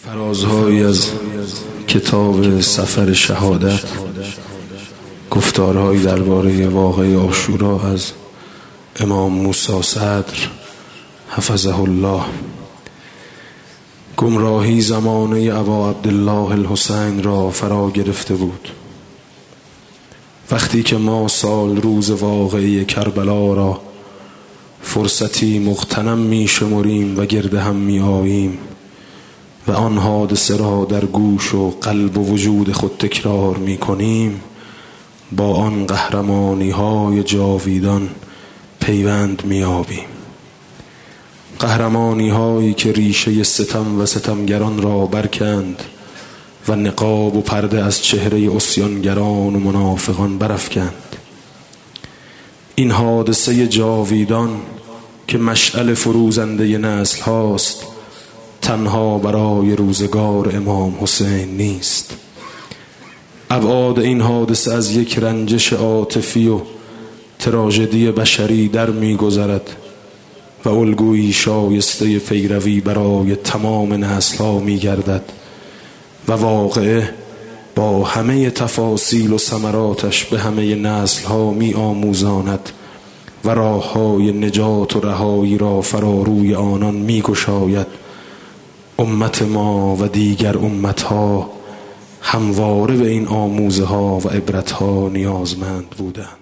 فرازهایی از کتاب سفر شهادت، گفتارهایی درباره واقعه عاشورا از امام موسی صدر حفظه الله. گمراهی زمانه ابا عبدالله الحسین را فرا گرفته بود. وقتی که ما سال روز واقعه کربلا را فرصتی مغتنم می شمریم و گرد هم می آییم و آن حادثه را در گوش و قلب و وجود خود تکرار می کنیم، با آن قهرمانی های جاویدان پیوند می یابیم. قهرمانی هایی که ریشه ستم و ستمگران را برکند و نقاب و پرده از چهره عصیانگران و منافقان برافکند. این حادثه جاویدان که مشعل فروزنده نسل هاست، تنها برای روزگار امام حسین نیست. ابعاد این حادثه از یک رنجش عاطفی و تراژدی بشری در می گذرد و الگویی شایسته پیروی برای تمام نسل ها می گردد و واقعه با همه تفاصیل و ثمراتش به همه نسل ها می آموزاند و راه های نجات و رهایی را فراروی آنان می گشاید. امت ما و دیگر امت ها همواره به این آموزه ها و عبرت ها نیازمند بودند.